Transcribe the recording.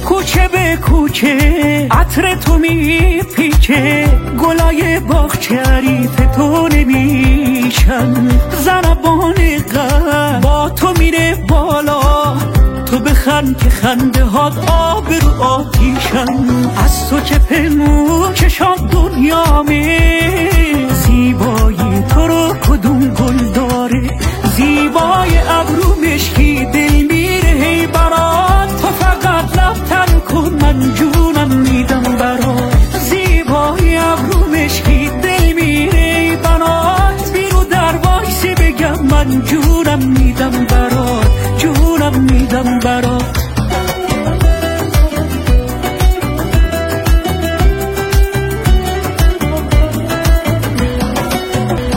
کوچه به کوچه عطر تو میپیچه، گلای باغچه حریف تو نمیشن، ضربان قلب با تو میره بالا، تو بخند که خنده هات آب رو آتیشن. از تو که پنهون چشات دنیامه، زیبایی تو رو کدوم گل داره، زیبای ابرو مشکی دل میره هی برات، تو فقط لب تر کن من جونم میدم برات، زیبای ابرو مشکی دل میره هی برات، بیرو در وایسی بگم من جونم میدم برات، جونم میدم برات.